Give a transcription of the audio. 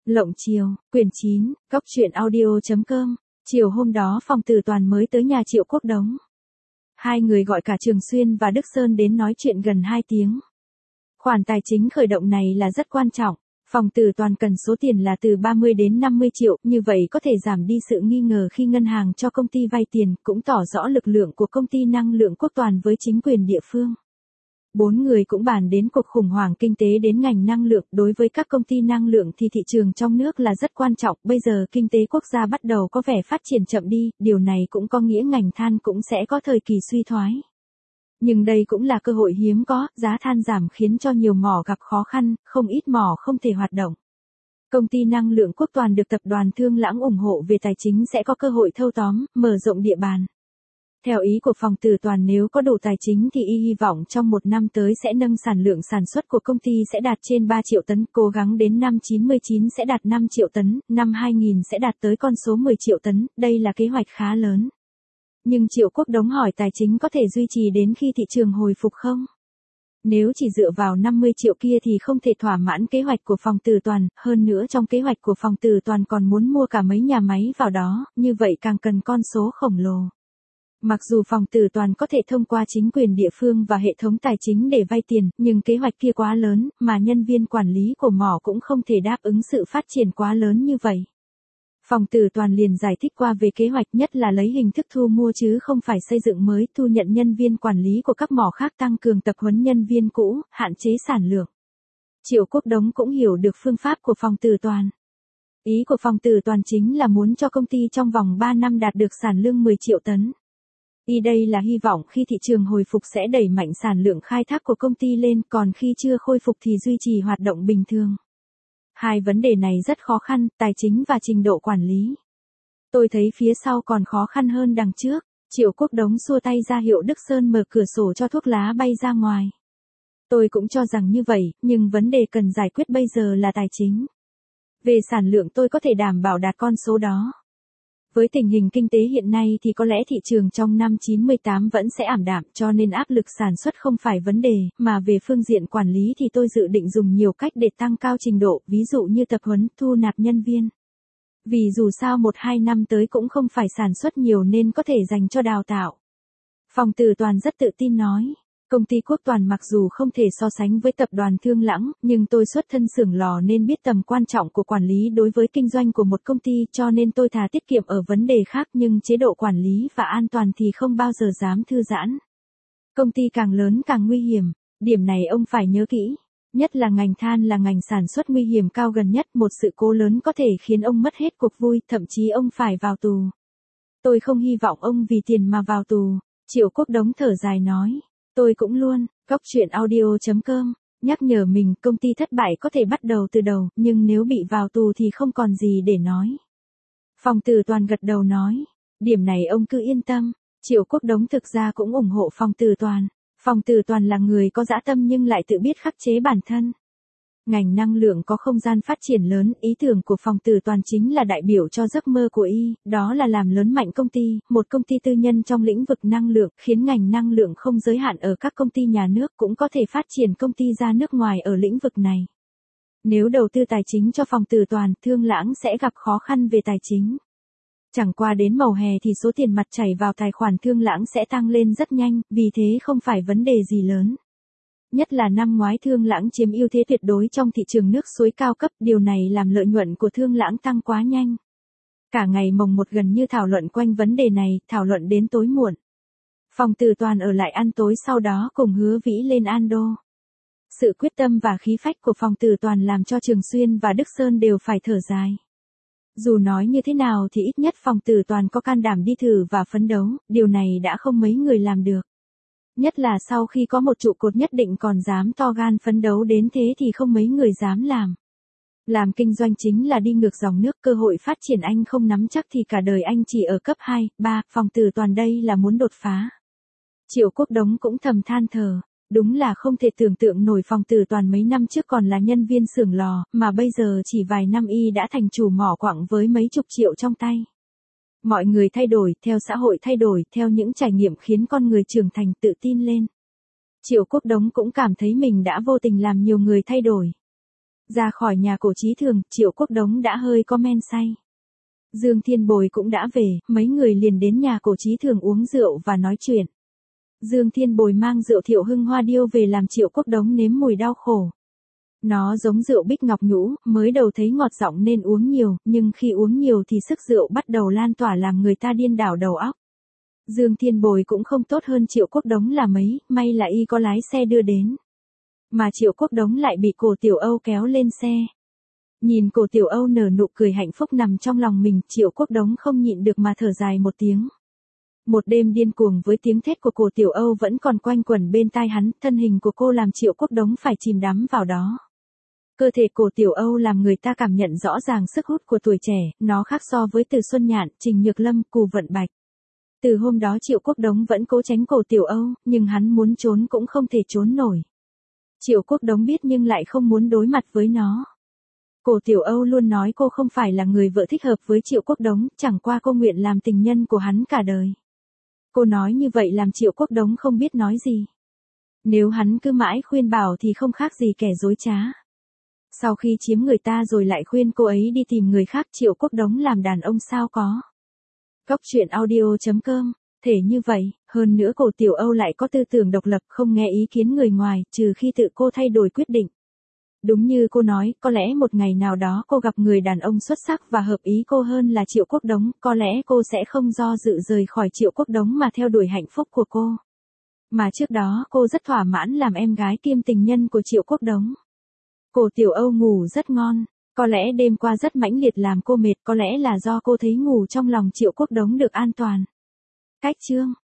Lộng Chiều, quyển 9, Góc truyện audio.com. Chiều hôm đó Phòng Tử Toàn mới tới nhà Triệu Quốc Đống. Hai người gọi cả Trường Xuyên và Đức Sơn đến nói chuyện gần 2 tiếng. Khoản tài chính khởi động này là rất quan trọng. Phòng Tử Toàn cần số tiền là từ 30 đến 50 triệu, như vậy có thể giảm đi sự nghi ngờ khi ngân hàng cho công ty vay tiền, cũng tỏ rõ lực lượng của công ty năng lượng Quốc Toàn với chính quyền địa phương. 4 người cũng bàn đến cuộc khủng hoảng kinh tế đến ngành năng lượng. Đối với các công ty năng lượng thì thị trường trong nước là rất quan trọng, bây giờ kinh tế quốc gia bắt đầu có vẻ phát triển chậm đi, điều này cũng có nghĩa ngành than cũng sẽ có thời kỳ suy thoái. Nhưng đây cũng là cơ hội hiếm có, giá than giảm khiến cho nhiều mỏ gặp khó khăn, không ít mỏ không thể hoạt động. Công ty năng lượng Quốc Toàn được tập đoàn Thương Lãng ủng hộ về tài chính sẽ có cơ hội thâu tóm, mở rộng địa bàn. Theo ý của Phòng Tử Toàn, nếu có đủ tài chính thì hy vọng trong một năm tới sẽ nâng sản lượng sản xuất của công ty sẽ đạt trên 3 triệu tấn, cố gắng đến năm 99 sẽ đạt 5 triệu tấn, năm 2000 sẽ đạt tới con số 10 triệu tấn, đây là kế hoạch khá lớn. Nhưng Triệu Quốc Đống hỏi tài chính có thể duy trì đến khi thị trường hồi phục không? Nếu chỉ dựa vào 50 triệu kia thì không thể thỏa mãn kế hoạch của Phòng Tử Toàn, hơn nữa trong kế hoạch của Phòng Tử Toàn còn muốn mua cả mấy nhà máy vào đó, như vậy càng cần con số khổng lồ. Mặc dù Phòng Tử Toàn có thể thông qua chính quyền địa phương và hệ thống tài chính để vay tiền, nhưng kế hoạch kia quá lớn, mà nhân viên quản lý của mỏ cũng không thể đáp ứng sự phát triển quá lớn như vậy. Phòng Tử Toàn liền giải thích qua về kế hoạch, nhất là lấy hình thức thu mua chứ không phải xây dựng mới, thu nhận nhân viên quản lý của các mỏ khác, tăng cường tập huấn nhân viên cũ, hạn chế sản lượng. Triệu Quốc Đống cũng hiểu được phương pháp của Phòng Tử Toàn. Ý của Phòng Tử Toàn chính là muốn cho công ty trong vòng 3 năm đạt được sản lượng 10 triệu tấn. Đây là hy vọng khi thị trường hồi phục sẽ đẩy mạnh sản lượng khai thác của công ty lên, còn khi chưa khôi phục thì duy trì hoạt động bình thường. Hai vấn đề này rất khó khăn, tài chính và trình độ quản lý. Tôi thấy phía sau còn khó khăn hơn đằng trước. Triệu Quốc Đống xua tay ra hiệu Đức Sơn mở cửa sổ cho thuốc lá bay ra ngoài. Tôi cũng cho rằng như vậy, nhưng vấn đề cần giải quyết bây giờ là tài chính. Về sản lượng tôi có thể đảm bảo đạt con số đó. Với tình hình kinh tế hiện nay thì có lẽ thị trường trong năm 98 vẫn sẽ ảm đạm, cho nên áp lực sản xuất không phải vấn đề, mà về phương diện quản lý thì tôi dự định dùng nhiều cách để tăng cao trình độ, ví dụ như tập huấn, thu nạp nhân viên. Vì dù sao 1-2 năm tới cũng không phải sản xuất nhiều nên có thể dành cho đào tạo. Phòng Tử Toàn rất tự tin nói. Công ty Quốc Toàn mặc dù không thể so sánh với tập đoàn Thương Lãng, nhưng tôi xuất thân xưởng lò nên biết tầm quan trọng của quản lý đối với kinh doanh của một công ty, cho nên tôi thà tiết kiệm ở vấn đề khác, nhưng chế độ quản lý và an toàn thì không bao giờ dám thư giãn. Công ty càng lớn càng nguy hiểm, điểm này ông phải nhớ kỹ. Nhất là ngành than là ngành sản xuất nguy hiểm cao, gần nhất một sự cố lớn có thể khiến ông mất hết cuộc vui, thậm chí ông phải vào tù. Tôi không hy vọng ông vì tiền mà vào tù. Triệu Quốc Đống thở dài nói. Tôi cũng luôn. Góc truyện audio.com. Nhắc nhở mình, công ty thất bại có thể bắt đầu từ đầu, nhưng nếu bị vào tù thì không còn gì để nói. Phòng Tử Toàn gật đầu nói. Điểm này ông cứ yên tâm. Triệu Quốc Đống thực ra cũng ủng hộ Phòng Tử Toàn. Phòng Tử Toàn là người có dã tâm nhưng lại tự biết khắc chế bản thân. Ngành năng lượng có không gian phát triển lớn, ý tưởng của Phòng Tử Toàn chính là đại biểu cho giấc mơ của đó là làm lớn mạnh công ty, một công ty tư nhân trong lĩnh vực năng lượng, khiến ngành năng lượng không giới hạn ở các công ty nhà nước, cũng có thể phát triển công ty ra nước ngoài ở lĩnh vực này. Nếu đầu tư tài chính cho Phòng Tử Toàn, Thương Lãng sẽ gặp khó khăn về tài chính. Chẳng qua đến mùa hè thì số tiền mặt chảy vào tài khoản Thương Lãng sẽ tăng lên rất nhanh, vì thế không phải vấn đề gì lớn. Nhất là năm ngoái Thương Lãng chiếm ưu thế tuyệt đối trong thị trường nước suối cao cấp, điều này làm lợi nhuận của Thương Lãng tăng quá nhanh. Cả ngày mồng 1 gần như thảo luận quanh vấn đề này, thảo luận đến tối muộn. Phòng Tử Toàn ở lại ăn tối sau đó cùng Hứa Vĩ lên Ando. Sự quyết tâm và khí phách của Phòng Tử Toàn làm cho Trường Xuyên và Đức Sơn đều phải thở dài. Dù nói như thế nào thì ít nhất Phòng Tử Toàn có can đảm đi thử và phấn đấu, điều này đã không mấy người làm được. Nhất là sau khi có một trụ cột nhất định còn dám to gan phấn đấu đến thế thì không mấy người dám làm. Làm kinh doanh chính là đi ngược dòng nước, cơ hội phát triển anh không nắm chắc thì cả đời anh chỉ ở cấp 2, 3, Phòng Tử Toàn đây là muốn đột phá. Triệu Quốc Đống cũng thầm than thở, đúng là không thể tưởng tượng nổi Phòng Tử Toàn mấy năm trước còn là nhân viên xưởng lò, mà bây giờ chỉ vài năm đã thành chủ mỏ quặng với mấy chục triệu trong tay. Mọi người thay đổi, theo xã hội thay đổi, theo những trải nghiệm khiến con người trưởng thành tự tin lên. Triệu Quốc Đống cũng cảm thấy mình đã vô tình làm nhiều người thay đổi. Ra khỏi nhà cổ Chí Thường, Triệu Quốc Đống đã hơi có men say. Dương Thiên Bồi cũng đã về, mấy người liền đến nhà cổ Chí Thường uống rượu và nói chuyện. Dương Thiên Bồi mang rượu Thiệu Hưng Hoa Điêu về làm Triệu Quốc Đống nếm mùi đau khổ. Nó giống rượu Bích Ngọc Nhũ, mới đầu thấy ngọt giọng nên uống nhiều, nhưng khi uống nhiều thì sức rượu bắt đầu lan tỏa làm người ta điên đảo đầu óc. Dương Thiên Bồi cũng không tốt hơn Triệu Quốc Đống là mấy, may là y có lái xe đưa đến. Mà Triệu Quốc Đống lại bị Cổ Tiểu Âu kéo lên xe. Nhìn Cổ Tiểu Âu nở nụ cười hạnh phúc nằm trong lòng mình, Triệu Quốc Đống không nhịn được mà thở dài một tiếng. Một đêm điên cuồng với tiếng thét của Cổ Tiểu Âu vẫn còn quanh quẩn bên tai hắn, thân hình của cô làm Triệu Quốc Đống phải chìm đắm vào đó. Cơ thể Cổ Tiểu Âu làm người ta cảm nhận rõ ràng sức hút của tuổi trẻ, nó khác so với Từ Xuân Nhạn, Trình Nhược Lâm, Cù Vận Bạch. Từ hôm đó Triệu Quốc Đống vẫn cố tránh Cổ Tiểu Âu, nhưng hắn muốn trốn cũng không thể trốn nổi. Triệu Quốc Đống biết nhưng lại không muốn đối mặt với nó. Cổ Tiểu Âu luôn nói cô không phải là người vợ thích hợp với Triệu Quốc Đống, chẳng qua cô nguyện làm tình nhân của hắn cả đời. Cô nói như vậy làm Triệu Quốc Đống không biết nói gì. Nếu hắn cứ mãi khuyên bảo thì không khác gì kẻ dối trá. Sau khi chiếm người ta rồi lại khuyên cô ấy đi tìm người khác, Triệu Quốc Đống làm đàn ông sao có. Góc truyện audio.com, thể như vậy, hơn nữa Cổ Tiểu Âu lại có tư tưởng độc lập không nghe ý kiến người ngoài, trừ khi tự cô thay đổi quyết định. Đúng như cô nói, có lẽ một ngày nào đó cô gặp người đàn ông xuất sắc và hợp ý cô hơn là Triệu Quốc Đống, có lẽ cô sẽ không do dự rời khỏi Triệu Quốc Đống mà theo đuổi hạnh phúc của cô. Mà trước đó cô rất thỏa mãn làm em gái kiêm tình nhân của Triệu Quốc Đống. Cổ Tiểu Âu ngủ rất ngon, có lẽ đêm qua rất mãnh liệt làm cô mệt, có lẽ là do cô thấy ngủ trong lòng Triệu Quốc Đống được an toàn. Cách chương